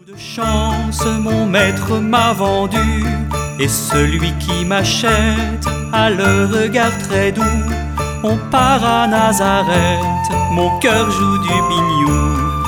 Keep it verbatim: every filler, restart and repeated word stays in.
De chance, mon maître m'a vendu, et celui qui m'achète a le regard très doux. On part à Nazareth, mon cœur joue du biniou.